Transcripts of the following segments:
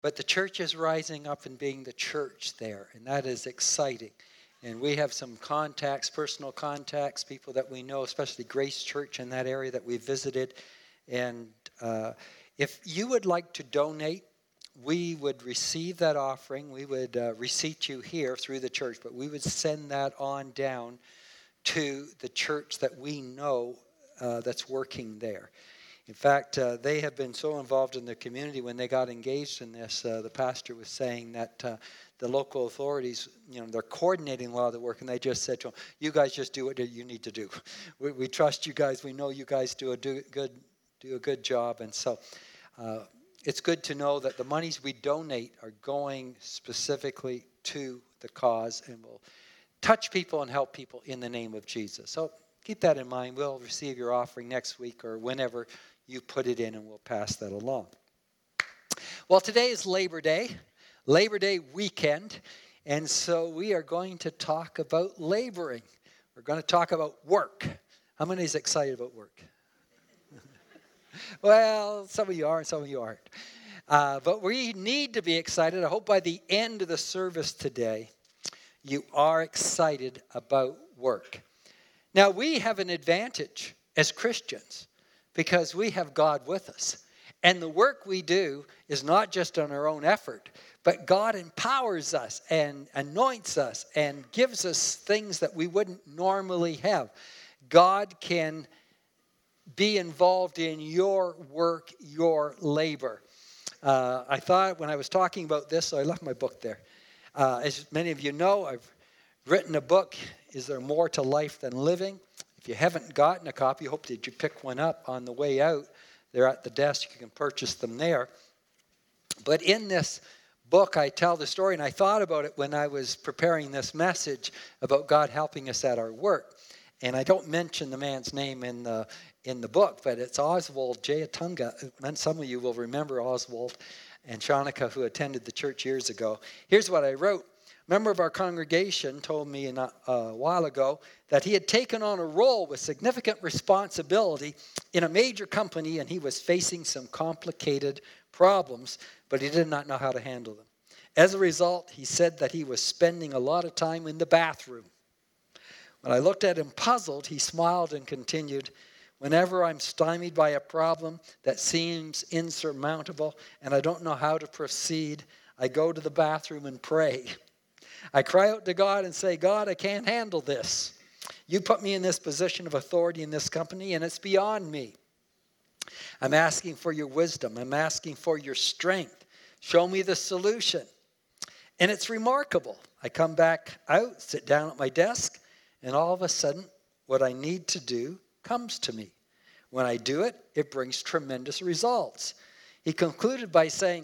But the church is rising up and being the church there, and that is exciting. And we have some contacts, personal contacts, people that we know, especially Grace Church in that area that we visited. And if you would like to donate, we would receive that offering. We would receipt you here through the church, but we would send that on down to the church that we know that's working there. In fact, they have been so involved in the community. When they got engaged in this, the pastor was saying that the local authorities, they're coordinating a lot of the work, and they just said to them, you guys just do what you need to do. We trust you guys. We know you guys do a good job. And so it's good to know that the monies we donate are going specifically to the cause and will touch people and help people in the name of Jesus. So keep that in mind. We'll receive your offering next week or whenever you put it in, and we'll pass that along. Well, today is Labor Day weekend, and so we are going to talk about laboring. We're going to talk about work. How many is excited about work? Well, some of you are and some of you aren't. But we need to be excited. I hope by the end of the service today, you are excited about work. Now, we have an advantage as Christians because we have God with us. And the work we do is not just on our own effort, but God empowers us and anoints us and gives us things that we wouldn't normally have. God can be involved in your work, your labor. I thought when I was talking about this, so I left my book there. As many of you know, I've written a book, Is There More to Life Than Living? If you haven't gotten a copy, I hope that you pick one up on the way out. They're at the desk. You can purchase them there. But in this book, I tell the story, and I thought about it when I was preparing this message about God helping us at our work. And I don't mention the man's name in the book, but it's Oswald J. Atunga. And some of you will remember Oswald and Shanika, who attended the church years ago. Here's what I wrote. A member of our congregation told me a while ago that he had taken on a role with significant responsibility in a major company, and he was facing some complicated problems, but he did not know how to handle them. As a result, he said that he was spending a lot of time in the bathroom. When I looked at him puzzled, he smiled and continued, whenever I'm stymied by a problem that seems insurmountable and I don't know how to proceed, I go to the bathroom and pray. I cry out to God and say, God, I can't handle this. You put me in this position of authority in this company, and it's beyond me. I'm asking for your wisdom. I'm asking for your strength. Show me the solution. And it's remarkable. I come back out, sit down at my desk, and all of a sudden, what I need to do comes to me. When I do it, it brings tremendous results. He concluded by saying,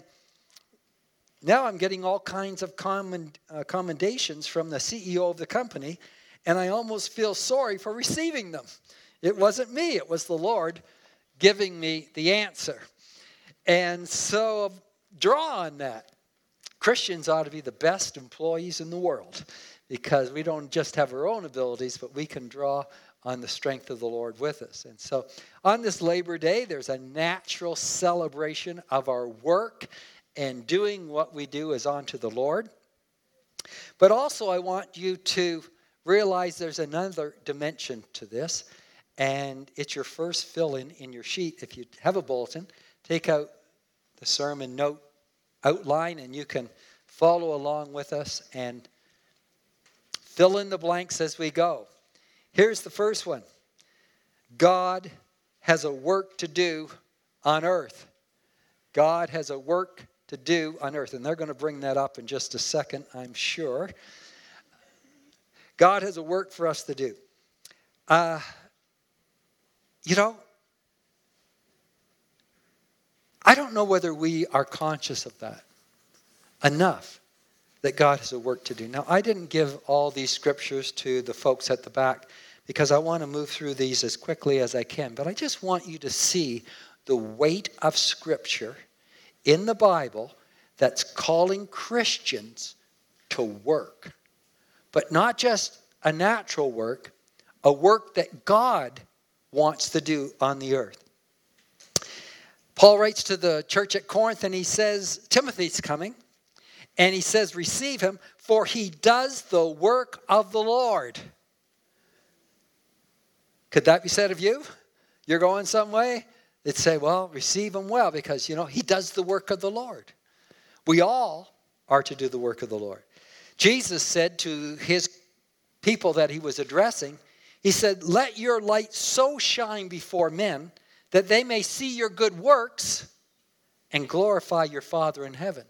now I'm getting all kinds of commendations from the CEO of the company, and I almost feel sorry for receiving them. It wasn't me. It was the Lord giving me the answer. And so draw on that. Christians ought to be the best employees in the world because we don't just have our own abilities, but we can draw on the strength of the Lord with us. And so on this Labor Day, there's a natural celebration of our work and doing what we do is unto the Lord. But also I want you to realize there's another dimension to this, and it's your first fill-in in your sheet. If you have a bulletin, take out the sermon note outline, and you can follow along with us and fill in the blanks as we go. Here's the first one. God has a work to do on earth. God has a work to do on earth. And they're going to bring that up in just a second, I'm sure. God has a work for us to do. I don't know whether we are conscious of that enough, that God has a work to do. Now, I didn't give all these scriptures to the folks at the back because I want to move through these as quickly as I can. But I just want you to see the weight of Scripture in the Bible that's calling Christians to work. But not just a natural work, a work that God wants to do on the earth. Paul writes to the church at Corinth and he says, Timothy's coming. And he says, receive him, for he does the work of the Lord. Could that be said of you? You're going some way? They'd say, well, receive him well because, he does the work of the Lord. We all are to do the work of the Lord. Jesus said to his people that he was addressing, he said, let your light so shine before men that they may see your good works and glorify your Father in heaven.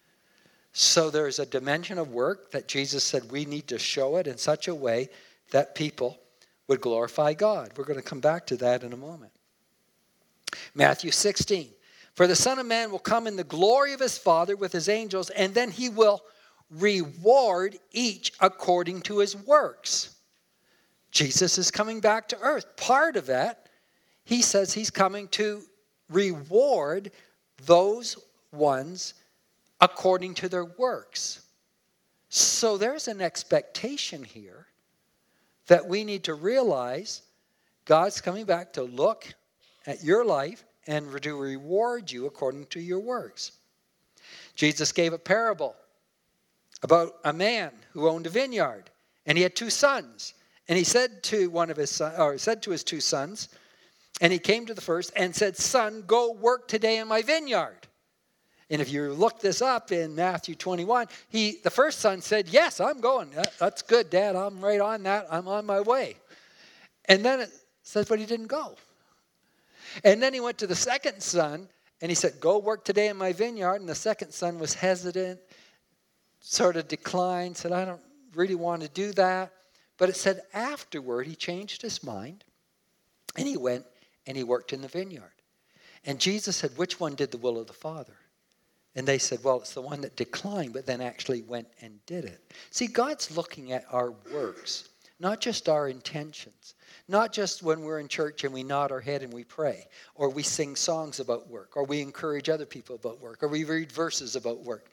So there's a dimension of work that Jesus said we need to show it in such a way that people would glorify God. We're going to come back to that in a moment. Matthew 16. For the Son of Man will come in the glory of his Father with his angels, and then he will reward each according to his works. Jesus is coming back to earth. Part of that, he says he's coming to reward those ones according to their works. So there's an expectation here that we need to realize God's coming back to look at your life and to reward you according to your works. Jesus gave a parable about a man who owned a vineyard, and he had 2 sons. And he said to his 2 sons, and he came to the first and said, son, go work today in my vineyard. And if you look this up in Matthew 21, the first son said, yes, I'm going. That's good, Dad. I'm right on that. I'm on my way. And then it says, but he didn't go. And then he went to the second son, and he said, go work today in my vineyard. And the second son was hesitant, sort of declined, said, I don't really want to do that. But it said afterward, he changed his mind, and he went and he worked in the vineyard. And Jesus said, which one did the will of the Father? And they said, well, it's the one that declined, but then actually went and did it. See, God's looking at our works, not just our intentions. Not just when we're in church and we nod our head and we pray, or we sing songs about work, or we encourage other people about work, or we read verses about work.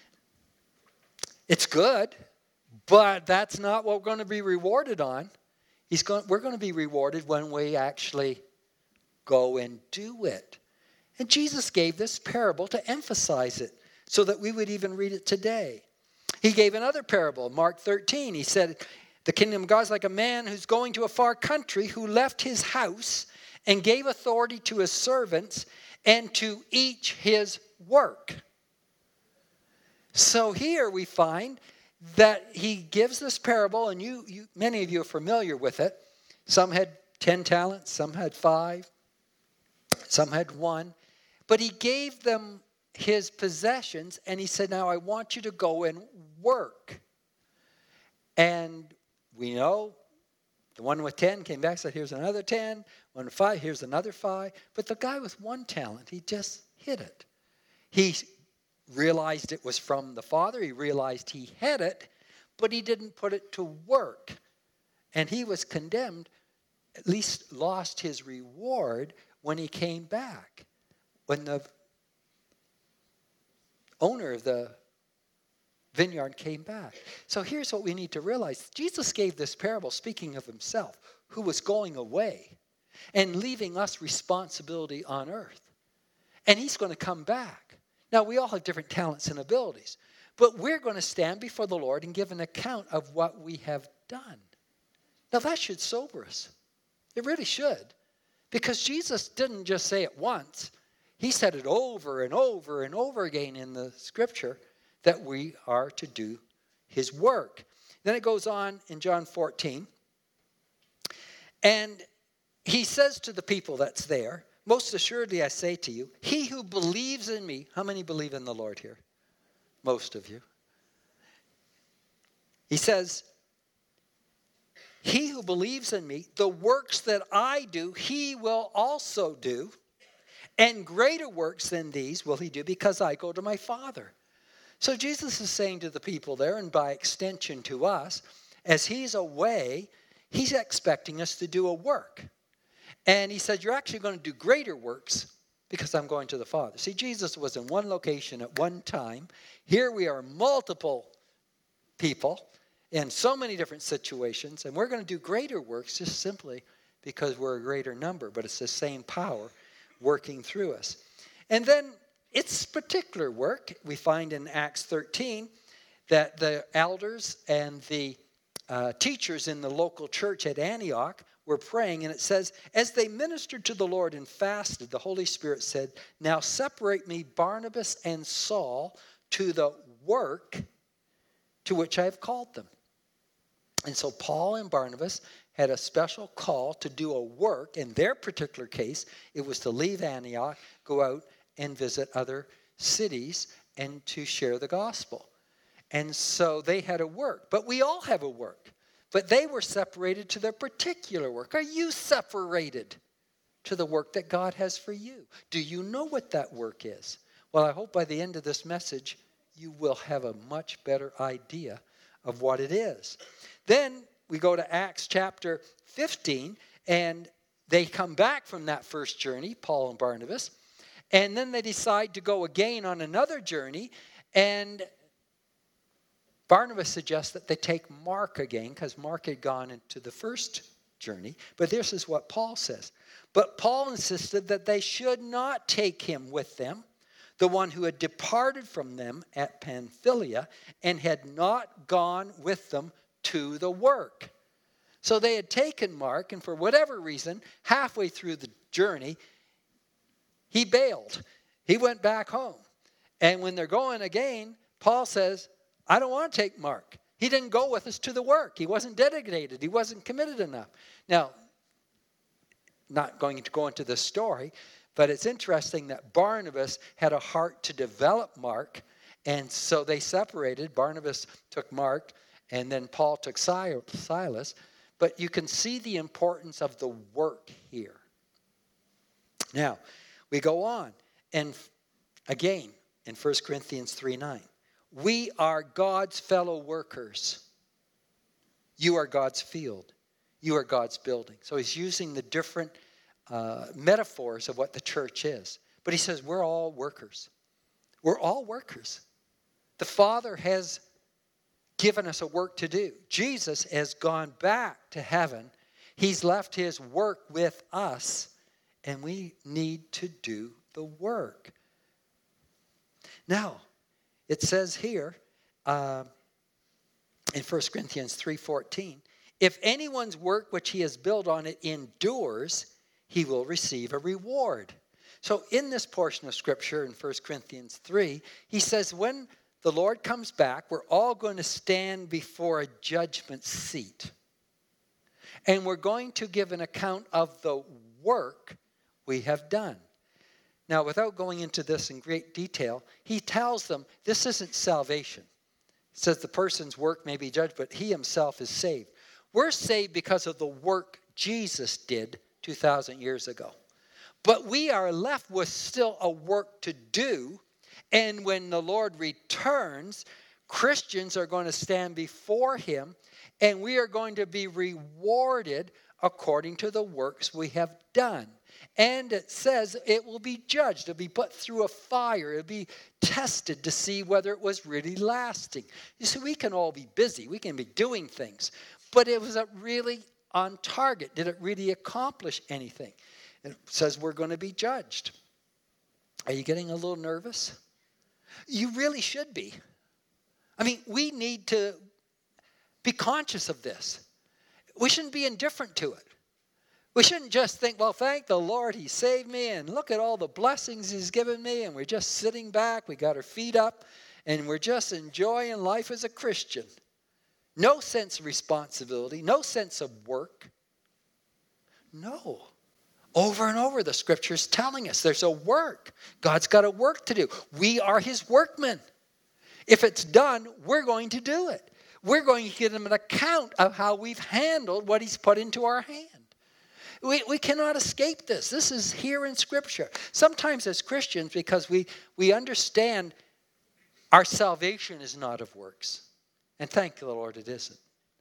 It's good, but that's not what we're going to be rewarded on. We're going to be rewarded when we actually go and do it. And Jesus gave this parable to emphasize it so that we would even read it today. He gave another parable, Mark 13. He said, the kingdom of God is like a man who's going to a far country who left his house and gave authority to his servants and to each his work. So here we find that he gives this parable, and many of you are familiar with it. Some had 10 talents, some had 5, some had 1. But he gave them his possessions, and he said, now I want you to go and work. And we know the one with 10 came back and said, here's another 10. One with 5, here's another 5. But the guy with 1 talent, he just hid it. He realized it was from the Father. He realized he had it, but he didn't put it to work. And he was condemned, at least lost his reward when he came back. When the owner of the vineyard came back. So here's what we need to realize. Jesus gave this parable speaking of himself, who was going away and leaving us responsibility on earth. And he's going to come back. Now, we all have different talents and abilities, but we're going to stand before the Lord and give an account of what we have done. Now, that should sober us. It really should. Because Jesus didn't just say it once. He said it over and over and over again in the scripture that we are to do his work. Then it goes on in John 14. And he says to the people that's there, most assuredly I say to you, he who believes in me, how many believe in the Lord here? Most of you. He says, he who believes in me, the works that I do, he will also do. And greater works than these will he do because I go to my Father. So Jesus is saying to the people there, and by extension to us, as he's away, he's expecting us to do a work. And he said, you're actually going to do greater works because I'm going to the Father. See, Jesus was in one location at one time. Here we are multiple people in so many different situations, and we're going to do greater works just simply because we're a greater number, but it's the same power working through us. And then its particular work, we find in Acts 13, that the elders and the teachers in the local church at Antioch were praying, and it says, as they ministered to the Lord and fasted, the Holy Spirit said, now separate me, Barnabas and Saul, to the work to which I have called them. And so Paul and Barnabas had a special call to do a work. In their particular case, it was to leave Antioch, go out and visit other cities and to share the gospel. And so they had a work. But we all have a work. But they were separated to their particular work. Are you separated to the work that God has for you? Do you know what that work is? Well, I hope by the end of this message, you will have a much better idea of what it is. Then we go to Acts chapter 15, and they come back from that first journey, Paul and Barnabas, and then they decide to go again on another journey, and Barnabas suggests that they take Mark again, because Mark had gone into the first journey, but this is what Paul says. But Paul insisted that they should not take him with them, the one who had departed from them at Pamphylia and had not gone with them to the work. So they had taken Mark, and for whatever reason, halfway through the journey, he bailed. He went back home. And when they're going again, Paul says, I don't want to take Mark. He didn't go with us to the work. He wasn't dedicated. He wasn't committed enough. Now, not going to go into the story, but it's interesting that Barnabas had a heart to develop Mark, and so they separated. Barnabas took Mark, and then Paul took Silas. But you can see the importance of the work here. Now, we go on, and again, in 1 Corinthians 3:9, we are God's fellow workers. You are God's field. You are God's building. So he's using the different metaphors of what the church is. But he says we're all workers. We're all workers. The Father has given us a work to do. Jesus has gone back to heaven. He's left his work with us, and we need to do the work. Now, it says here in 1 Corinthians 3:14, if anyone's work which he has built on it endures, he will receive a reward. So in this portion of Scripture in 1 Corinthians 3, he says when the Lord comes back, we're all going to stand before a judgment seat. And we're going to give an account of the work we have done. Now, without going into this in great detail, he tells them this isn't salvation. It says the person's work may be judged, but he himself is saved. We're saved because of the work Jesus did 2,000 years ago. But we are left with still a work to do. And when the Lord returns, Christians are going to stand before him, and we are going to be rewarded according to the works we have done. And it says it will be judged. It'll be put through a fire. It'll be tested to see whether it was really lasting. You see, we can all be busy. We can be doing things. But it was really on target. Did it really accomplish anything? It says we're going to be judged. Are you getting a little nervous? You really should be. I mean, we need to be conscious of this. We shouldn't be indifferent to it. We shouldn't just think, well, thank the Lord, he saved me, and look at all the blessings he's given me, and we're just sitting back, we got our feet up, and we're just enjoying life as a Christian. No sense of responsibility, no sense of work. No. Over and over, the Scripture's telling us there's a work. God's got a work to do. We are his workmen. If it's done, we're going to do it. We're going to give him an account of how we've handled what he's put into our hand. We cannot escape this. This is here in Scripture. Sometimes as Christians, because we understand our salvation is not of works. And thank the Lord it isn't.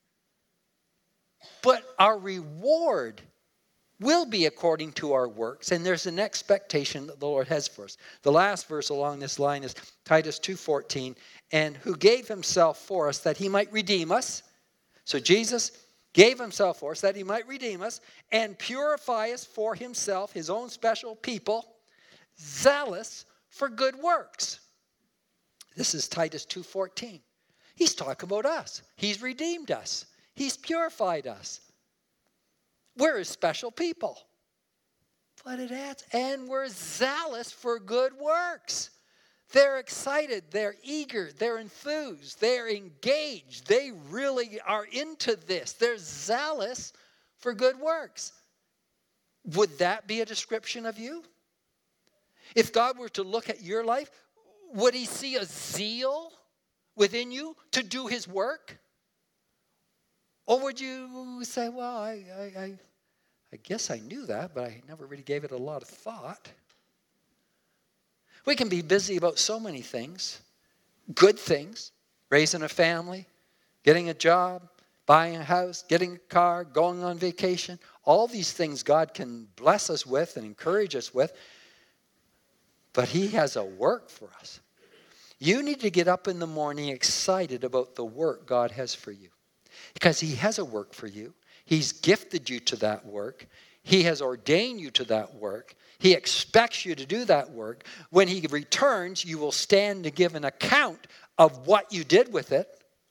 But our reward will be according to our works. And there's an expectation that the Lord has for us. The last verse along this line is Titus 2:14. And who gave himself for us that he might redeem us. So Jesus gave himself for us that he might redeem us and purify us for himself, his own special people, zealous for good works. This is Titus 2:14. He's talking about us. He's redeemed us. He's purified us. We're his special people. But it adds, and we're zealous for good works. They're excited, they're eager, they're enthused, they're engaged. They really are into this. They're zealous for good works. Would that be a description of you? If God were to look at your life, would he see a zeal within you to do his work? Or would you say, well, I guess I knew that, but I never really gave it a lot of thought. We can be busy about so many things, good things, raising a family, getting a job, buying a house, getting a car, going on vacation. All these things God can bless us with and encourage us with, but he has a work for us. You need to get up in the morning excited about the work God has for you, because he has a work for you. He's gifted you to that work. He has ordained you to that work. He expects you to do that work. When he returns, you will stand to give an account of what you did with it.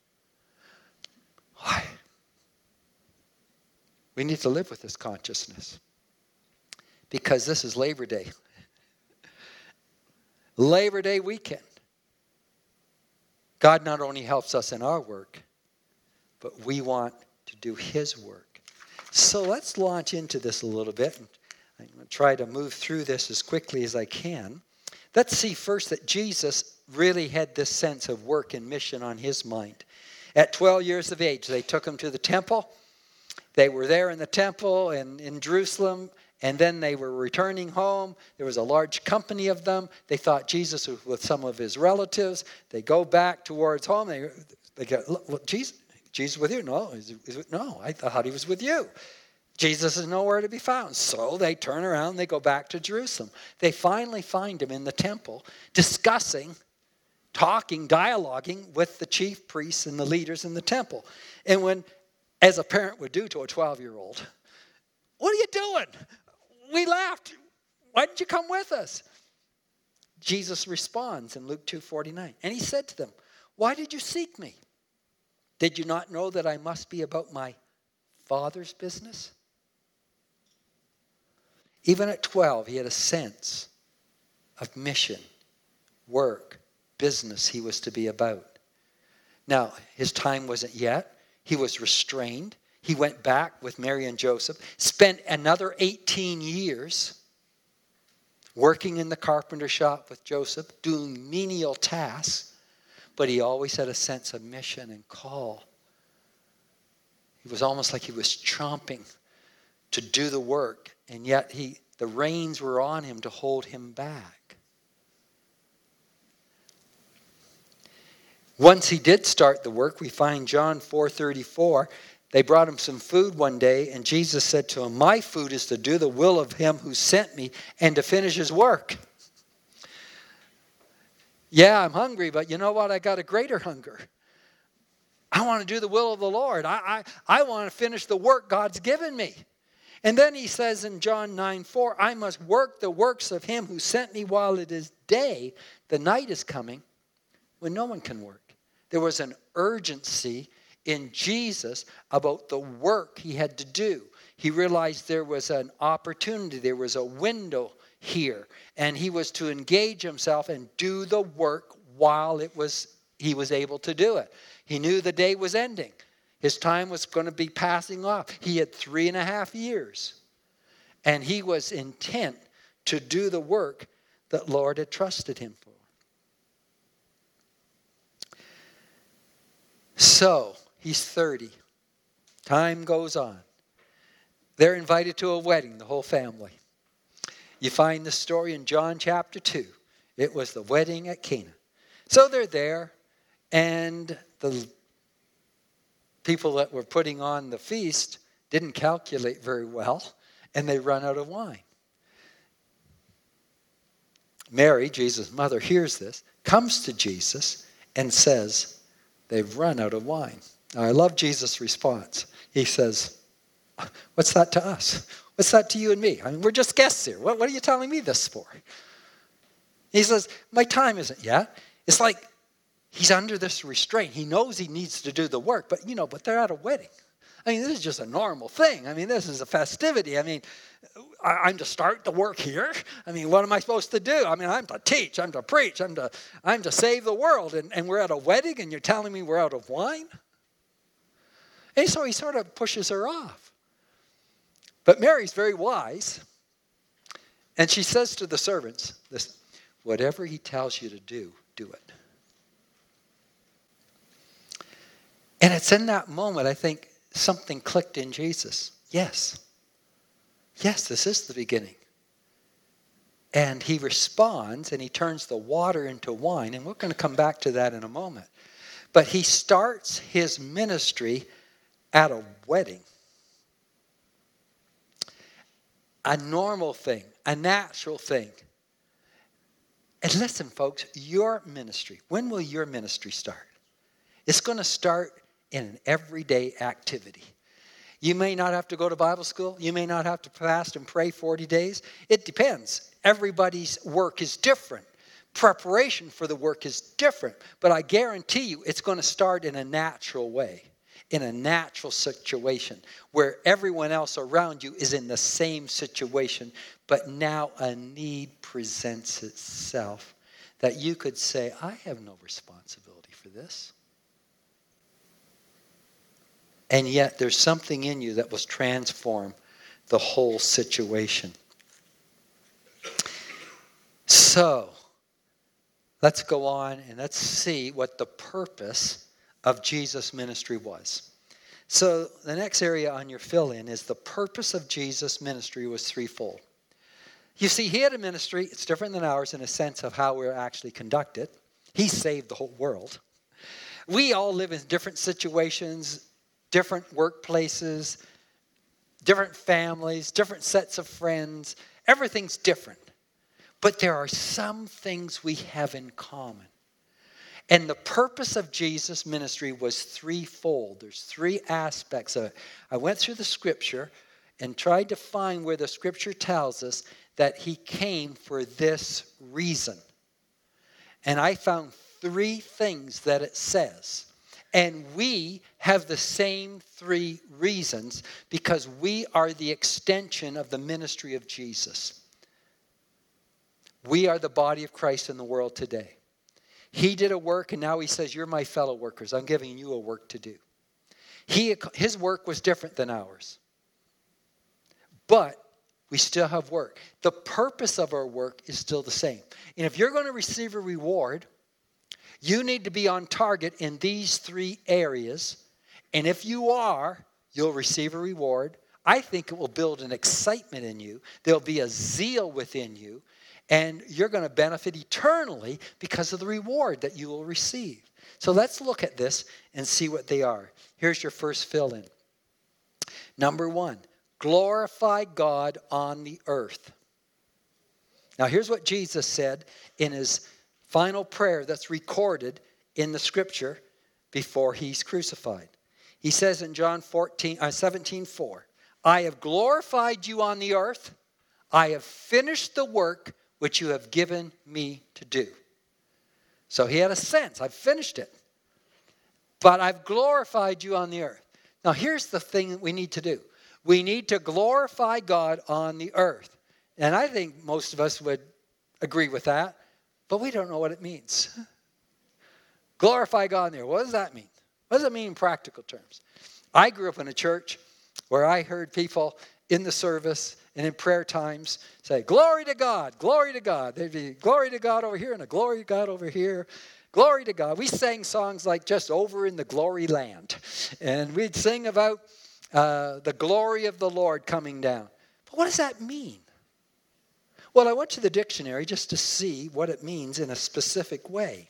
Why? We need to live with this consciousness, because this is Labor Day. Labor Day weekend. God not only helps us in our work, but we want to do his work. So let's launch into this a little bit. I'm going to try to move through this as quickly as I can. Let's see first that Jesus really had this sense of work and mission on his mind. At 12 years of age, they took him to the temple. They were there in the temple and in Jerusalem, and then they were returning home. There was a large company of them. They thought Jesus was with some of his relatives. They go back towards home. They go, look, Jesus with you? No, I thought he was with you. Jesus is nowhere to be found. So they turn around, they go back to Jerusalem. They finally find him in the temple discussing, talking, dialoguing with the chief priests and the leaders in the temple. And when, as a parent would do to a 12-year-old, what are you doing? We left. Why didn't you come with us? Jesus responds in Luke 2:49. And he said to them, why did you seek me? Did you not know that I must be about my Father's business? Even at 12, he had a sense of mission, work, business he was to be about. Now, his time wasn't yet. He was restrained. He went back with Mary and Joseph, spent another 18 years working in the carpenter shop with Joseph, doing menial tasks, but he always had a sense of mission and call. It was almost like he was chomping to do the work, and yet the reins were on him to hold him back. Once he did start the work, we find John 4:34. They brought him some food one day, and Jesus said to him, my food is to do the will of him who sent me and to finish his work. Yeah, I'm hungry, but you know what? I got a greater hunger. I want to do the will of the Lord. I want to finish the work God's given me. And then he says in John 9:4, I must work the works of him who sent me while it is day. The night is coming when no one can work. There was an urgency in Jesus about the work he had to do. He realized there was an opportunity, there was a window here, and he was to engage himself and do the work while he was able to do it. He knew the day was ending. His time was going to be passing off. He had 3.5 years, and he was intent to do the work that Lord had trusted him for. So, he's 30. Time goes on. They're invited to a wedding, the whole family. You find the story in John chapter 2. It was the wedding at Cana. So they're there, and the people that were putting on the feast didn't calculate very well, and they run out of wine. Mary, Jesus' mother, hears this, comes to Jesus, and says, they've run out of wine. Now, I love Jesus' response. He says, what's that to us? What's that to you and me? I mean, we're just guests here. What are you telling me this for? He says, my time isn't yet. It's like he's under this restraint. He knows he needs to do the work, but they're at a wedding. I mean, this is just a normal thing. I mean, this is a festivity. I mean, I'm to start the work here. I mean, what am I supposed to do? I mean, I'm to teach, I'm to preach, I'm to save the world. And we're at a wedding and you're telling me we're out of wine? And so he sort of pushes her off. But Mary's very wise. And she says to the servants, listen, whatever he tells you to do, do it. And it's in that moment, I think, something clicked in Jesus. Yes, this is the beginning. And he responds and he turns the water into wine. And we're going to come back to that in a moment. But he starts his ministry at a wedding. A normal thing, a natural thing. And listen, folks, your ministry, when will your ministry start? It's going to start in an everyday activity. You may not have to go to Bible school. You may not have to fast and pray 40 days. It depends. Everybody's work is different. Preparation for the work is different. But I guarantee you it's going to start in a natural way, in a natural situation where everyone else around you is in the same situation, but now a need presents itself that you could say, I have no responsibility for this. And yet there's something in you that will transform the whole situation. So, let's go on and let's see what the purpose of Jesus' ministry was. So, the next area on your fill-in is the purpose of Jesus' ministry was threefold. You see, he had a ministry, it's different than ours in a sense of how we're actually conducted. He saved the whole world. We all live in different situations, different workplaces, different families, different sets of friends. Everything's different. But there are some things we have in common. And the purpose of Jesus' ministry was threefold. There's three aspects of it. I went through the scripture and tried to find where the scripture tells us that he came for this reason. And I found three things that it says. And we have the same three reasons because we are the extension of the ministry of Jesus. We are the body of Christ in the world today. He did a work and now he says, you're my fellow workers. I'm giving you a work to do. His work was different than ours. But we still have work. The purpose of our work is still the same. And if you're going to receive a reward, you need to be on target in these three areas. And if you are, you'll receive a reward. I think it will build an excitement in you. There'll be a zeal within you. And you're going to benefit eternally because of the reward that you will receive. So let's look at this and see what they are. Here's your first fill-in. Number one, glorify God on the earth. Now here's what Jesus said in his final prayer that's recorded in the scripture before he's crucified. He says in John 17:4, I have glorified you on the earth. I have finished the work which you have given me to do. So he had a sense, I've finished it. But I've glorified you on the earth. Now here's the thing that we need to do. We need to glorify God on the earth. And I think most of us would agree with that. But we don't know what it means. Glorify God in there. What does that mean? What does it mean in practical terms? I grew up in a church where I heard people in the service and in prayer times say, glory to God, glory to God. There'd be glory to God over here and a glory to God over here. Glory to God. We sang songs like just over in the glory land. And we'd sing about the glory of the Lord coming down. But what does that mean? Well, I went to the dictionary just to see what it means in a specific way.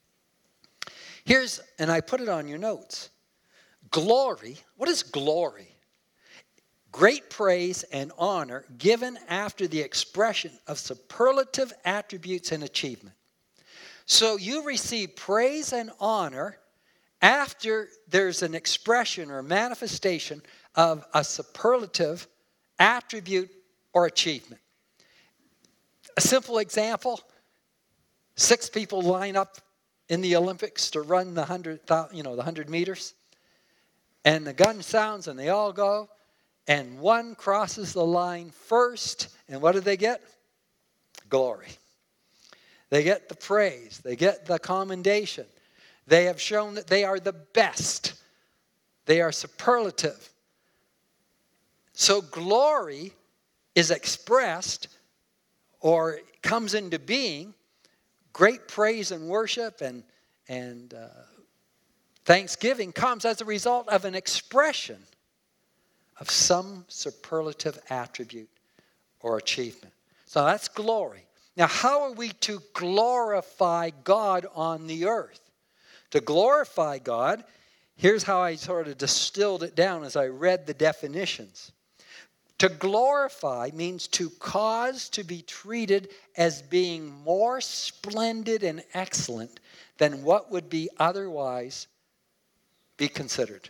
And I put it on your notes. Glory, what is glory? Great praise and honor given after the expression of superlative attributes and achievement. So you receive praise and honor after there's an expression or manifestation of a superlative attribute or achievement. A simple example, 6 people line up in the Olympics to run the 100 meters. And the gun sounds and they all go. And one crosses the line first. And what do they get? Glory. They get the praise. They get the commendation. They have shown that they are the best. They are superlative. So glory is expressed or comes into being. Great praise and worship and thanksgiving comes as a result of an expression of some superlative attribute or achievement. So that's glory. Now, how are we to glorify God on the earth? To glorify God, here's how I sort of distilled it down as I read the definitions. To glorify means to cause to be treated as being more splendid and excellent than what would be otherwise be considered.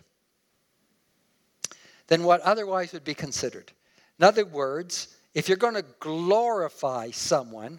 Than what otherwise would be considered. In other words, if you're going to glorify someone,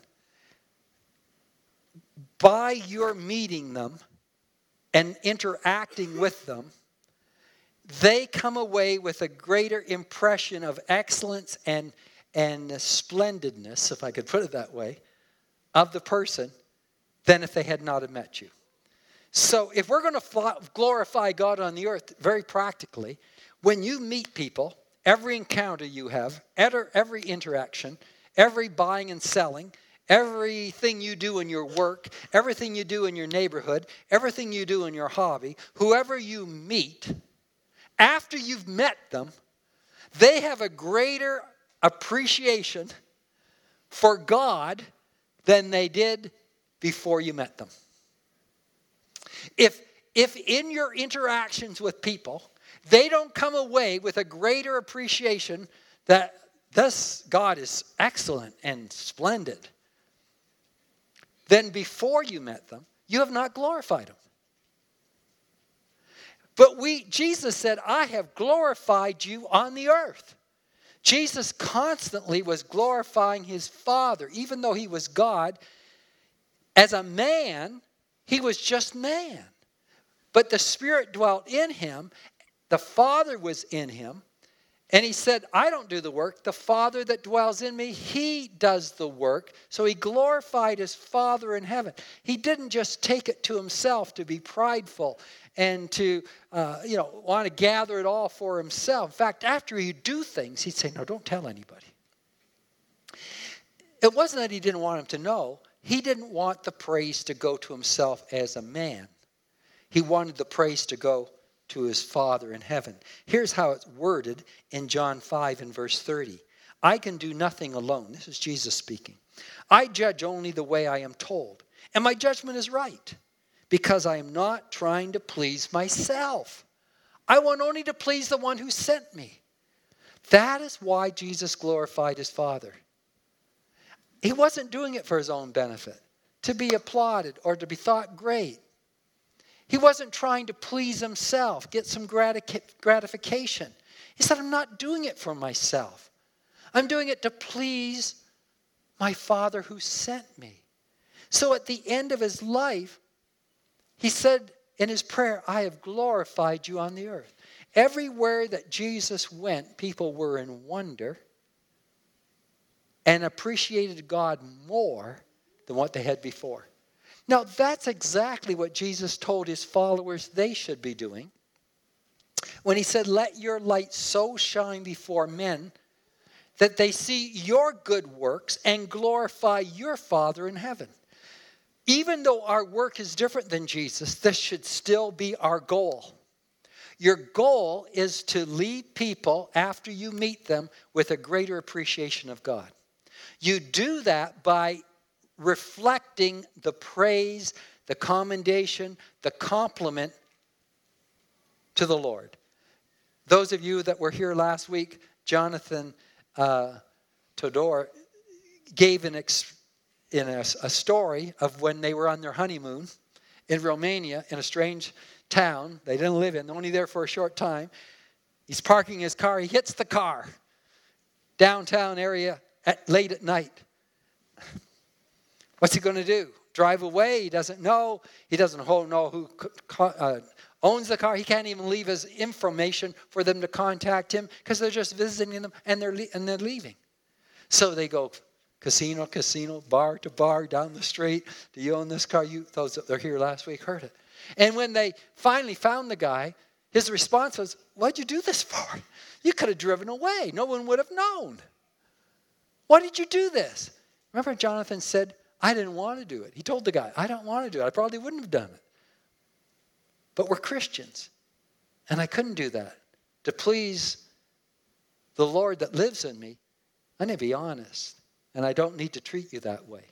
by your meeting them and interacting with them, they come away with a greater impression of excellence and splendidness, if I could put it that way, of the person than if they had not have met you. So if we're going to glorify God on the earth, very practically, when you meet people, every encounter you have, every interaction, every buying and selling, everything you do in your work, everything you do in your neighborhood, everything you do in your hobby, whoever you meet, after you've met them, they have a greater appreciation for God than they did before you met them. If in your interactions with people, they don't come away with a greater appreciation that this God is excellent and splendid, then before you met them, you have not glorified him. But Jesus said, I have glorified you on the earth. Jesus constantly was glorifying his Father. Even though he was God, as a man, he was just man. But the Spirit dwelt in him. The Father was in him. And he said, I don't do the work. The Father that dwells in me, he does the work. So he glorified his Father in heaven. He didn't just take it to himself to be prideful and to want to gather it all for himself. In fact, after he'd do things, he'd say, no, don't tell anybody. It wasn't that he didn't want him to know. He didn't want the praise to go to himself as a man. He wanted the praise to go to his Father in heaven. Here's how it's worded in John 5 and verse 30. I can do nothing alone. This is Jesus speaking. I judge only the way I am told. And my judgment is right, because I am not trying to please myself. I want only to please the one who sent me. That is why Jesus glorified his Father. He wasn't doing it for his own benefit, to be applauded or to be thought great. He wasn't trying to please himself, get some gratification. He said, I'm not doing it for myself. I'm doing it to please my Father who sent me. So at the end of his life, he said in his prayer, I have glorified you on the earth. Everywhere that Jesus went, people were in wonder and appreciated God more than what they had before. Now, that's exactly what Jesus told his followers they should be doing when he said, let your light so shine before men that they see your good works and glorify your Father in heaven. Even though our work is different than Jesus, this should still be our goal. Your goal is to lead people after you meet them with a greater appreciation of God. You do that by reflecting the praise, the commendation, the compliment to the Lord. Those of you that were here last week, Jonathan Todor gave a story of when they were on their honeymoon in Romania in a strange town they didn't live in, only there for a short time. He's parking his car. He hits the car. Downtown area late at night. What's he going to do? drive away. He doesn't know. He doesn't know who owns the car. He can't even leave his information for them to contact him because they're just visiting them and they're leaving. So they go casino, casino, bar to bar, down the street. Do you own this car? Those that were here last week heard it. And when they finally found the guy, his response was, "What'd you do this for? You could have driven away. No one would have known. Why did you do this?" Remember Jonathan said, "I didn't want to do it." He told the guy, "I don't want to do it. I probably wouldn't have done it. But we're Christians. And I couldn't do that. To please the Lord that lives in me, I need to be honest. And I don't need to treat you that way."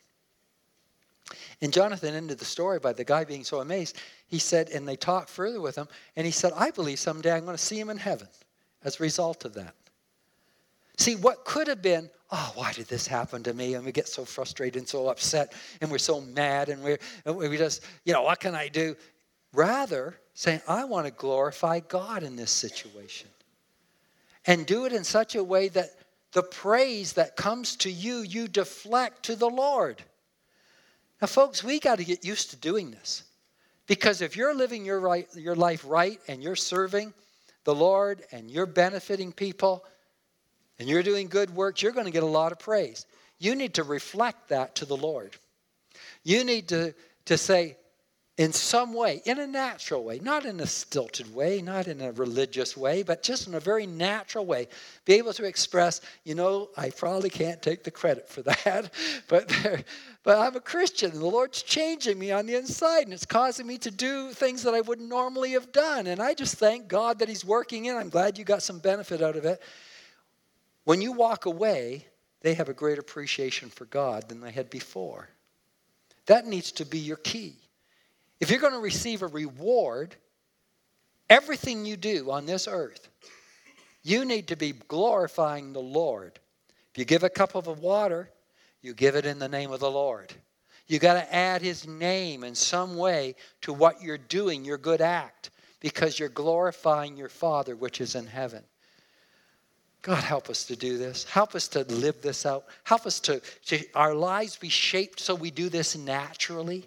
And Jonathan ended the story by the guy being so amazed. He said, and they talked further with him, and he said, "I believe someday I'm going to see him in heaven as a result of that." See, what could have been, "Oh, why did this happen to me?" And we get so frustrated and so upset, and we're so mad, and we just, what can I do? Rather, saying, "I want to glorify God in this situation." And do it in such a way that the praise that comes to you, you deflect to the Lord. Now, folks, we got to get used to doing this. Because if you're living your life right and you're serving the Lord and you're benefiting people and you're doing good works, you're going to get a lot of praise. You need to reflect that to the Lord. You need to say, in some way, in a natural way, not in a stilted way, not in a religious way, but just in a very natural way, be able to express, I probably can't take the credit for that, but I'm a Christian, and the Lord's changing me on the inside, and it's causing me to do things that I wouldn't normally have done, and I just thank God that He's working in. I'm glad you got some benefit out of it. When you walk away, they have a great appreciation for God than they had before. That needs to be your key. If you're going to receive a reward, everything you do on this earth, you need to be glorifying the Lord. If you give a cup of water, you give it in the name of the Lord. You got to add His name in some way to what you're doing, your good act, because you're glorifying your Father which is in heaven. God, help us to do this. Help us to live this out. Help us to our lives be shaped so we do this naturally.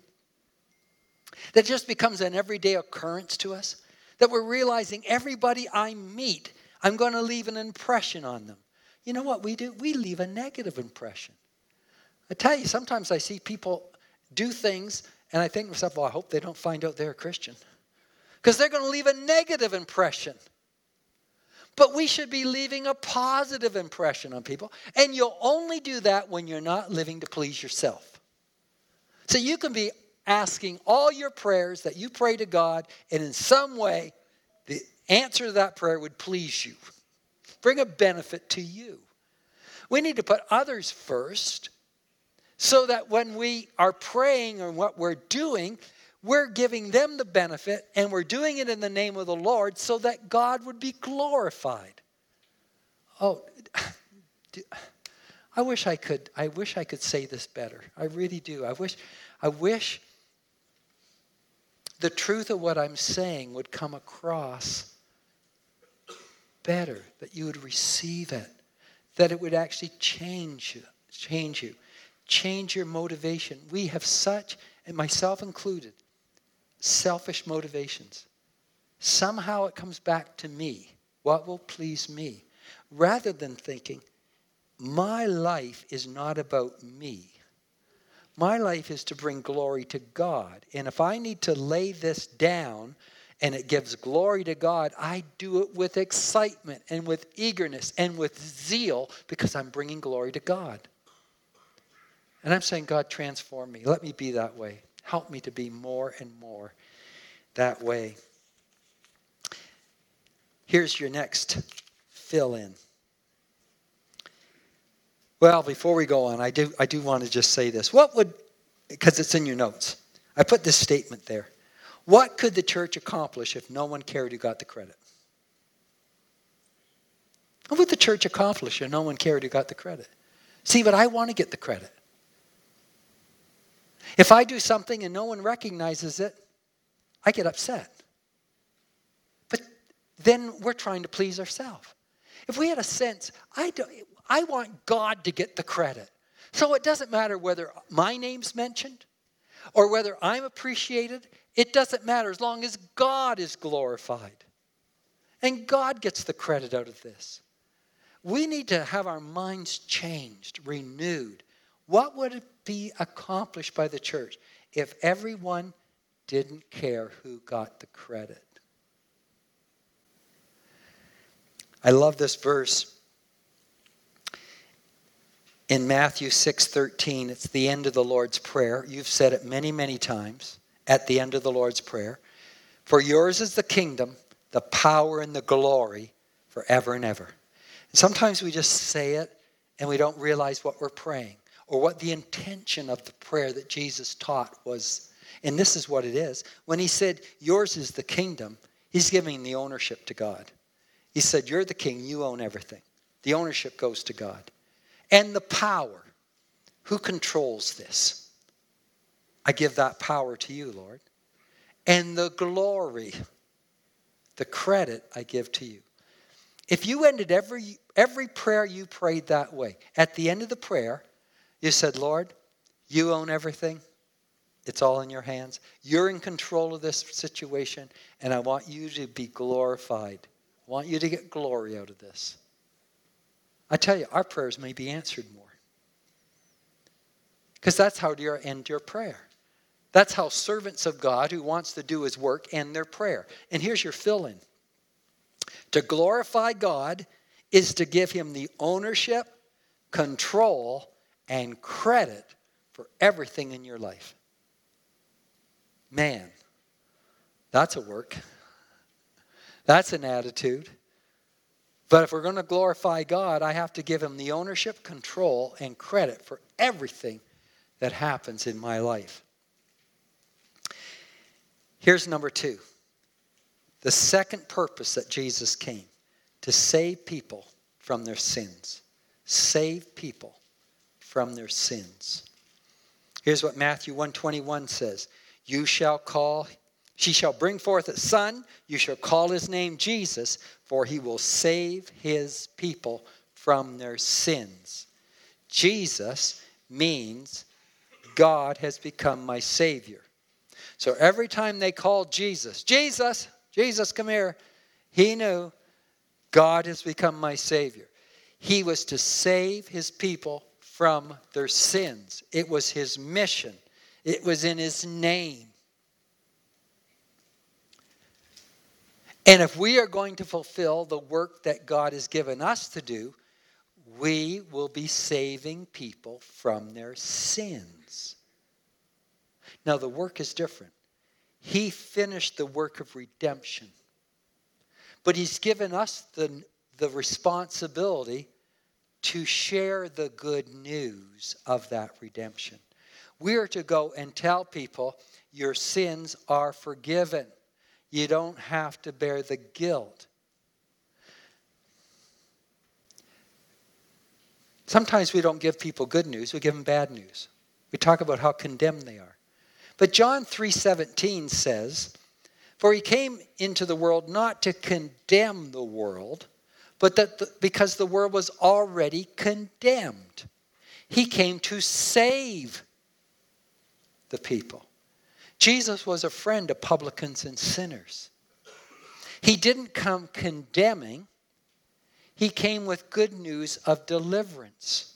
That just becomes an everyday occurrence to us. That we're realizing everybody I meet, I'm going to leave an impression on them. You know what we do? We leave a negative impression. I tell you, sometimes I see people do things and I think to myself, well, I hope they don't find out they're a Christian. Because they're going to leave a negative impression. But we should be leaving a positive impression on people. And you'll only do that when you're not living to please yourself. So you can be asking all your prayers that you pray to God, and in some way, the answer to that prayer would please you. Bring a benefit to you. We need to put others first so that when we are praying or what we're doing, we're giving them the benefit and we're doing it in the name of the Lord so that God would be glorified. Oh, I wish I could say this better. I really do. I wish the truth of what I'm saying would come across better, that you would receive it, that it would actually change you, change your motivation. We have such, and myself included, selfish motivations. Somehow it comes back to me. What will please me? Rather than thinking, my life is not about me. My life is to bring glory to God. And if I need to lay this down and it gives glory to God, I do it with excitement and with eagerness and with zeal because I'm bringing glory to God. And I'm saying, God, transform me. Let me be that way. Help me to be more and more that way. Here's your next fill-in. Well, before we go on, I do want to just say this. Because it's in your notes. I put this statement there. What could the church accomplish if no one cared who got the credit? What would the church accomplish if no one cared who got the credit? See, but I want to get the credit. If I do something and no one recognizes it, I get upset. But then we're trying to please ourselves. If we had a sense, I want God to get the credit. So it doesn't matter whether my name's mentioned or whether I'm appreciated, it doesn't matter as long as God is glorified. And God gets the credit out of this. We need to have our minds changed, renewed. What would it be accomplished by the church if everyone didn't care who got the credit? I love this verse. In Matthew 6:13, it's the end of the Lord's Prayer. You've said it many, many times at the end of the Lord's Prayer. For yours is the kingdom, the power, and the glory forever and ever. And sometimes we just say it and we don't realize what we're praying or what the intention of the prayer that Jesus taught was. And this is what it is. When he said, yours is the kingdom, he's giving the ownership to God. He said, you're the king, you own everything. The ownership goes to God. And the power, who controls this? I give that power to you, Lord. And the glory, the credit I give to you. If you ended every prayer you prayed that way, at the end of the prayer, you said, Lord, you own everything. It's all in your hands. You're in control of this situation, and I want you to be glorified. I want you to get glory out of this. I tell you, our prayers may be answered more. Because that's how you end your prayer. That's how servants of God who wants to do his work end their prayer. And here's your fill-in. To glorify God is to give him the ownership, control, and credit for everything in your life. Man, that's a work. That's an attitude. But if we're going to glorify God, I have to give him the ownership, control, and credit for everything that happens in my life. Here's number 2. The second purpose that Jesus came, to save people from their sins. Save people from their sins. Here's what Matthew 1:21 says. She shall bring forth a son, you shall call his name Jesus, for he will save his people from their sins. Jesus means God has become my Savior. So every time they called Jesus, Jesus, come here, he knew God has become my Savior. He was to save his people from their sins. It was his mission. It was in his name. And if we are going to fulfill the work that God has given us to do, we will be saving people from their sins. Now, the work is different. He finished the work of redemption. But he's given us the responsibility to share the good news of that redemption. We are to go and tell people, your sins are forgiven. You don't have to bear the guilt. Sometimes we don't give people good news, we give them bad news. We talk about how condemned they are. But John 3:17 says, for he came into the world not to condemn the world, but because the world was already condemned. He came to save the people. Jesus was a friend of publicans and sinners. He didn't come condemning. He came with good news of deliverance.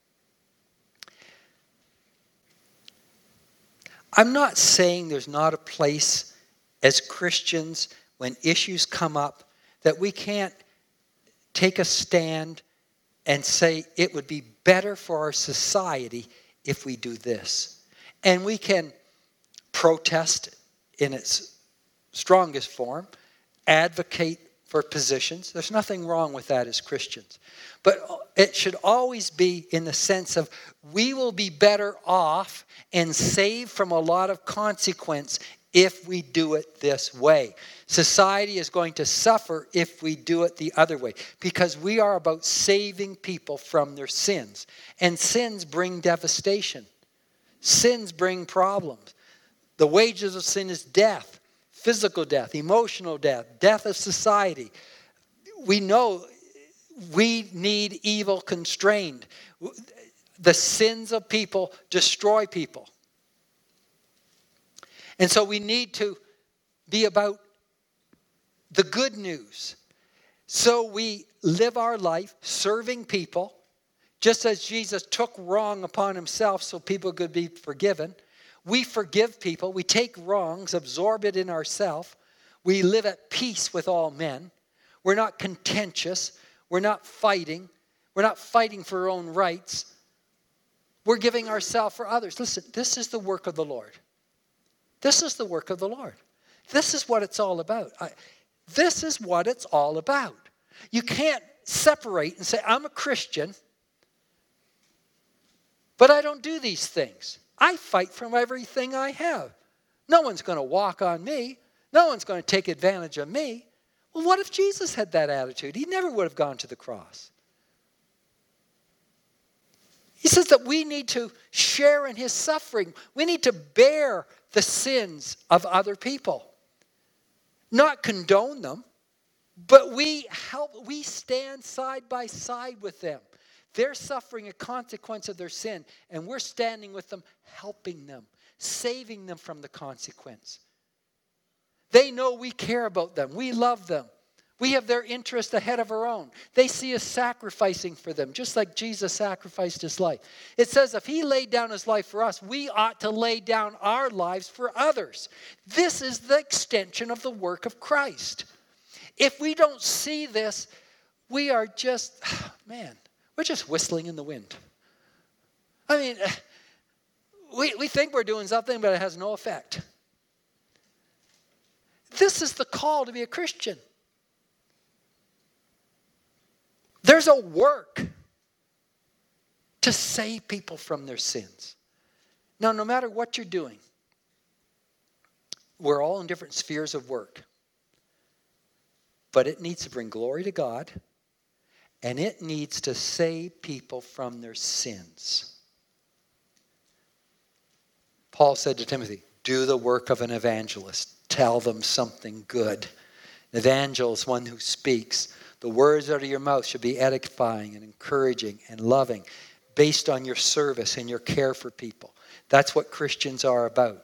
I'm not saying there's not a place as Christians when issues come up that we can't take a stand and say it would be better for our society if we do this. And we can protest in its strongest form, advocate for positions. There's nothing wrong with that as Christians. But it should always be in the sense of we will be better off and saved from a lot of consequence if we do it this way. Society is going to suffer if we do it the other way because we are about saving people from their sins. And sins bring devastation. Sins bring problems. The wages of sin is death, physical death, emotional death, death of society. We know we need evil constrained. The sins of people destroy people. And so we need to be about the good news. So we live our life serving people, just as Jesus took wrong upon himself so people could be forgiven. We forgive people. We take wrongs, absorb it in ourselves. We live at peace with all men. We're not contentious. We're not fighting. We're not fighting for our own rights. We're giving ourselves for others. Listen, this is the work of the Lord. This is the work of the Lord. This is what it's all about. This is what it's all about. You can't separate and say, I'm a Christian, but I don't do these things. I fight from everything I have. No one's going to walk on me. No one's going to take advantage of me. Well, what if Jesus had that attitude? He never would have gone to the cross. He says that we need to share in his suffering. We need to bear the sins of other people. Not condone them, but we stand side by side with them. They're suffering a consequence of their sin, and we're standing with them, helping them, saving them from the consequence. They know we care about them. We love them. We have their interest ahead of our own. They see us sacrificing for them, just like Jesus sacrificed his life. It says if he laid down his life for us, we ought to lay down our lives for others. This is the extension of the work of Christ. If we don't see this, we are just, we're just whistling in the wind. I mean, we think we're doing something, but it has no effect. This is the call to be a Christian. There's a work to save people from their sins. Now, no matter what you're doing, we're all in different spheres of work. But it needs to bring glory to God, and it needs to save people from their sins. Paul said to Timothy, do the work of an evangelist. Tell them something good. An evangelist is one who speaks. The words out of your mouth should be edifying and encouraging and loving, based on your service and your care for people. That's what Christians are about.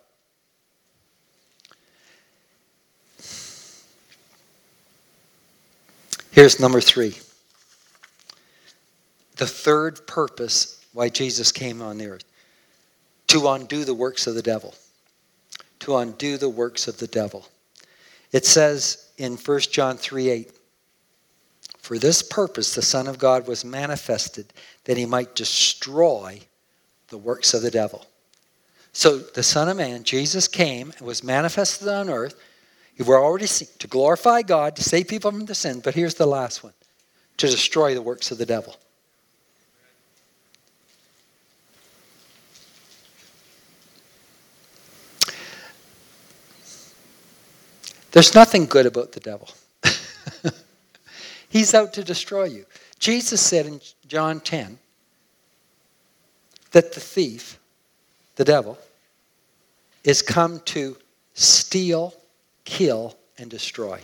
Here's number 3. The third purpose why Jesus came on the earth. To undo the works of the devil. To undo the works of the devil. It says in 1 John 3:8, for this purpose the Son of God was manifested, that he might destroy the works of the devil. So the Son of Man, Jesus, came and was manifested on earth. We're already seen to glorify God, to save people from the sin. But here's the last one. To destroy the works of the devil. There's nothing good about the devil. He's out to destroy you. Jesus said in John 10 that the thief, the devil, is come to steal, kill, and destroy.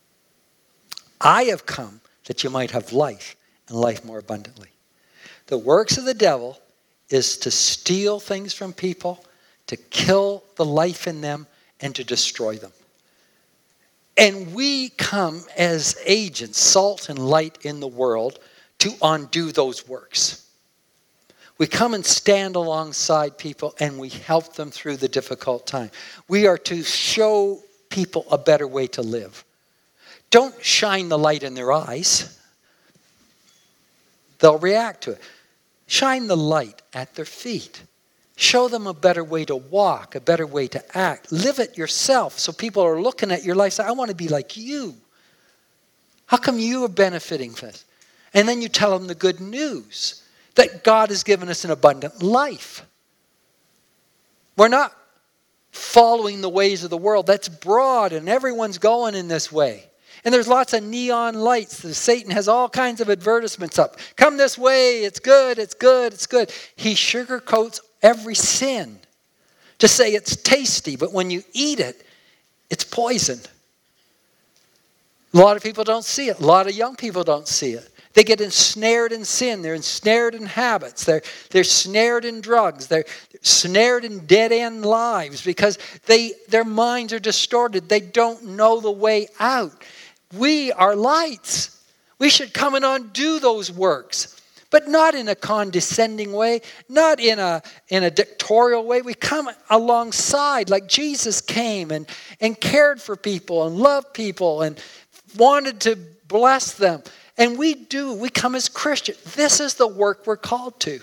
I have come that you might have life, and life more abundantly. The works of the devil is to steal things from people, to kill the life in them, and to destroy them. And we come as agents, salt and light in the world, to undo those works. We come and stand alongside people and we help them through the difficult time. We are to show people a better way to live. Don't shine the light in their eyes. They'll react to it. Shine the light at their feet. Show them a better way to walk, a better way to act. Live it yourself so people are looking at your life and say, I want to be like you. How come you are benefiting from this? And then you tell them the good news that God has given us an abundant life. We're not following the ways of the world. That's broad and everyone's going in this way. And there's lots of neon lights. Satan has all kinds of advertisements up. Come this way. It's good. It's good. It's good. He sugarcoats every sin to say it's tasty, but when you eat it, it's poison. A lot of people don't see it. A lot of young people don't see it. They get ensnared in sin. They're ensnared in habits. They're snared in drugs. They're snared in dead-end lives because their minds are distorted. They don't know the way out. We are lights. We should come and undo those works, but not in a condescending way, not in a dictatorial way. We come alongside like Jesus came and cared for people and loved people and wanted to bless them. And we come as Christians. This is the work we're called to.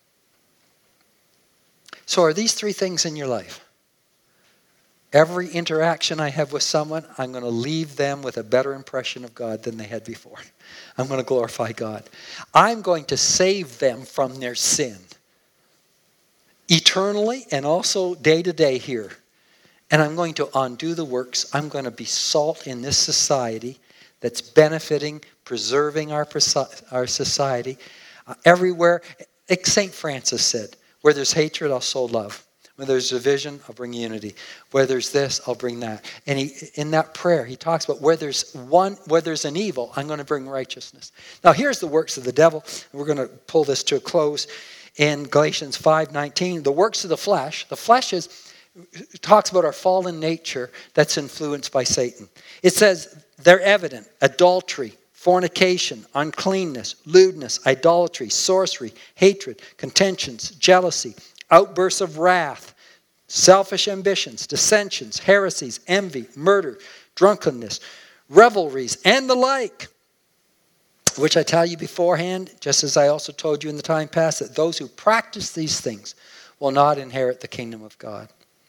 So are these three things in your life? Every interaction I have with someone, I'm going to leave them with a better impression of God than they had before. I'm going to glorify God. I'm going to save them from their sin. Eternally and also day to day here. And I'm going to undo the works. I'm going to be salt in this society that's benefiting, preserving our society. Everywhere, like St. Francis said, where there's hatred, I'll sow love. Where there's division, I'll bring unity. Where there's this, I'll bring that. And in that prayer, he talks about where there's an evil, I'm going to bring righteousness. Now, here's the works of the devil. We're going to pull this to a close in Galatians 5:19. The works of the flesh. The flesh talks about our fallen nature that's influenced by Satan. It says they're evident: adultery, fornication, uncleanness, lewdness, idolatry, sorcery, hatred, contentions, jealousy, outbursts of wrath, selfish ambitions, dissensions, heresies, envy, murder, drunkenness, revelries, and the like. Which I tell you beforehand, just as I also told you in the time past, that those who practice these things will not inherit the kingdom of God.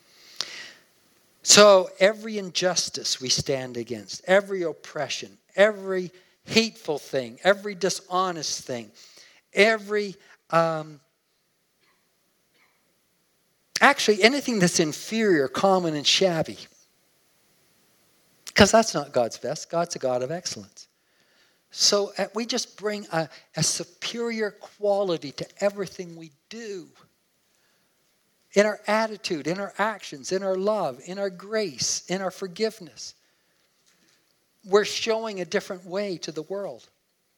So every injustice we stand against, every oppression, every hateful thing, every dishonest thing, every actually anything that's inferior, common, and shabby. Because that's not God's best. God's a God of excellence. So we just bring a superior quality to everything we do. In our attitude, in our actions, in our love, in our grace, in our forgiveness. We're showing a different way to the world.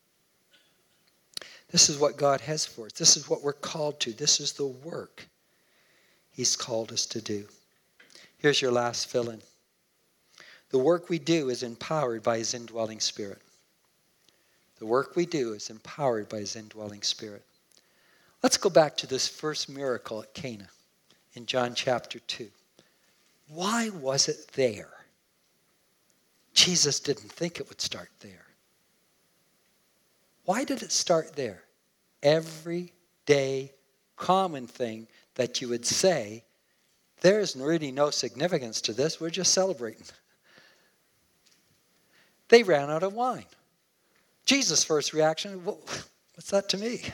This is what God has for us. This is what we're called to. This is the work He's called us to do. Here's your last fill-in. The work we do is empowered by His indwelling Spirit. The work we do is empowered by His indwelling Spirit. Let's go back to this first miracle at Cana in John chapter 2. Why was it there? Jesus didn't think it would start there. Why did it start there? Everyday, common thing that you would say, there's really no significance to this, we're just celebrating. They ran out of wine. Jesus' first reaction, what's that to me?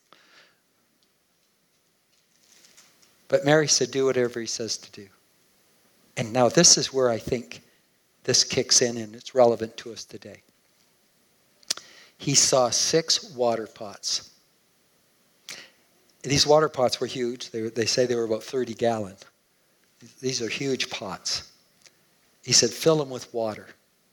But Mary said, do whatever He says to do. And now this is where I think this kicks in and it's relevant to us today. He saw 6 water pots. These water pots were huge. They say they were about 30 gallon. These are huge pots. He said, fill them with water.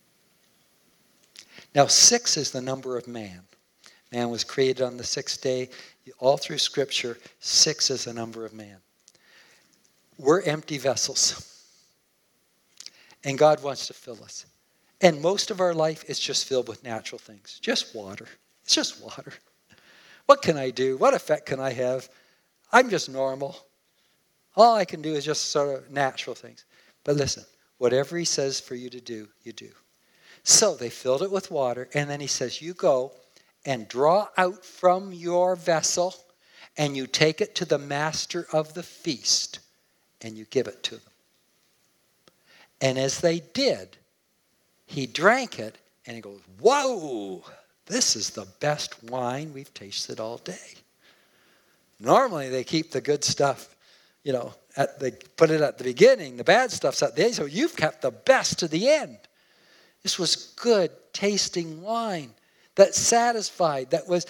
Now 6 is the number of man. Man was created on the 6th day. All through Scripture, 6 is the number of man. We're empty vessels. And God wants to fill us. And most of our life is just filled with natural things. Just water. It's just water. What can I do? What effect can I have? I'm just normal. All I can do is just sort of natural things. But listen, whatever He says for you to do, you do. So they filled it with water, and then He says, you go and draw out from your vessel, and you take it to the master of the feast, and you give it to them. And as they did, He drank it, and He goes, whoa, this is the best wine we've tasted all day. Normally, they keep the good stuff, they put it at the beginning, the bad stuff's at the end, so you've kept the best to the end. This was good tasting wine that satisfied,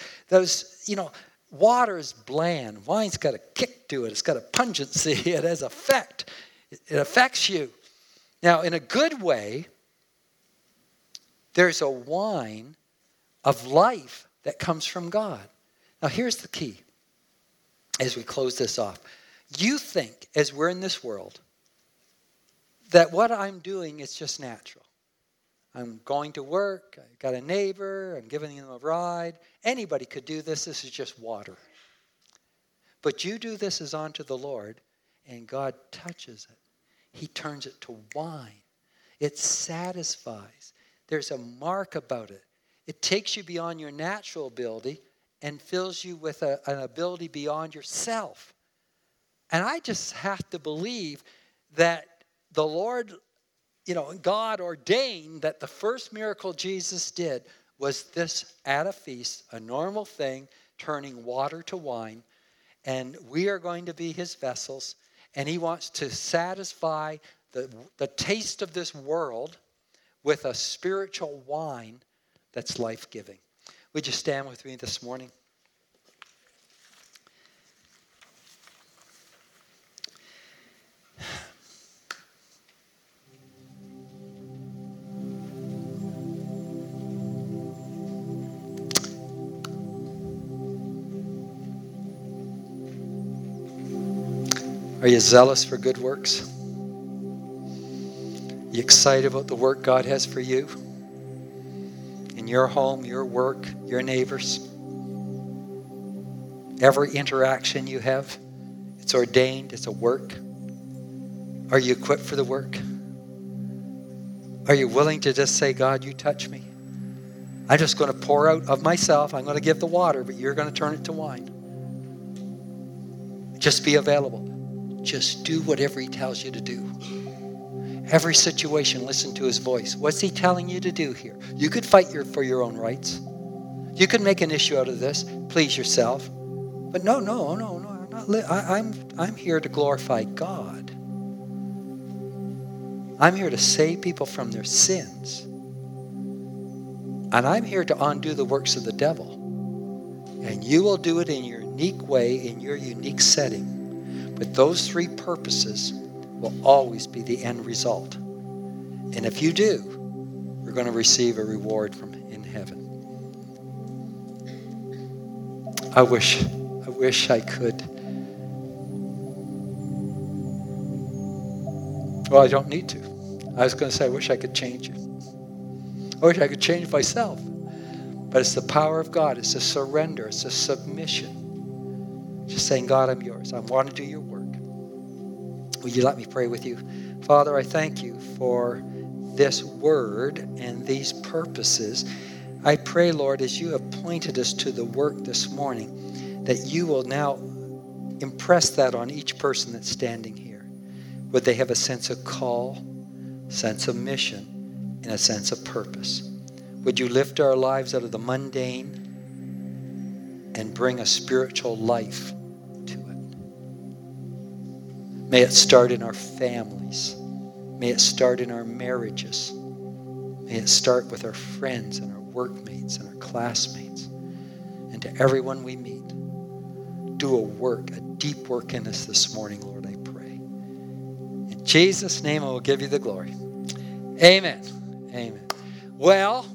water is bland. Wine's got a kick to it. It's got a pungency. It has effect. It affects you. Now, in a good way, there's a wine of life that comes from God. Now here's the key as we close this off. You think, as we're in this world, that what I'm doing is just natural. I'm going to work, I've got a neighbor, I'm giving them a ride. Anybody could do this. This is just water. But you do this as unto the Lord, and God touches it. He turns it to wine. It satisfies. There's a mark about it. It takes you beyond your natural ability and fills you with an ability beyond yourself. And I just have to believe that the Lord, God ordained that the first miracle Jesus did was this at a feast, a normal thing, turning water to wine. And we are going to be his vessels. And he wants to satisfy the taste of this world with a spiritual wine that's life-giving. Would you stand with me this morning? Are you zealous for good works? Are you excited about the work God has for you? In your home, your work, your neighbors? Every interaction you have, it's ordained, it's a work. Are you equipped for the work? Are you willing to just say, God, you touch me? I'm just going to pour out of myself. I'm going to give the water, but you're going to turn it to wine. Just be available. Just do whatever he tells you to do. Every situation, listen to his voice. What's he telling you to do here? You could fight for your own rights. You could make an issue out of this, please yourself. But no, I'm here to glorify God. I'm here to save people from their sins. And I'm here to undo the works of the devil. And you will do it in your unique way, in your unique setting. But those three purposes will always be the end result. And if you do, you're going to receive a reward in heaven. I wish I could. Well, I don't need to. I was going to say, I wish I could change you. I wish I could change myself. But it's the power of God. It's a surrender. It's a submission. Just saying, God, I'm yours. I want to do your work. Will you let me pray with you? Father, I thank you for this word and these purposes. I pray, Lord, as you have pointed us to the work this morning, that you will now impress that on each person that's standing here. Would they have a sense of call, sense of mission, and a sense of purpose? Would you lift our lives out of the mundane and bring a spiritual life to it? May it start in our families. May it start in our marriages. May it start with our friends and our workmates and our classmates. And to everyone we meet, do a work, a deep work in us this morning, Lord, I pray. In Jesus' name, I will give you the glory. Amen. Amen. Well,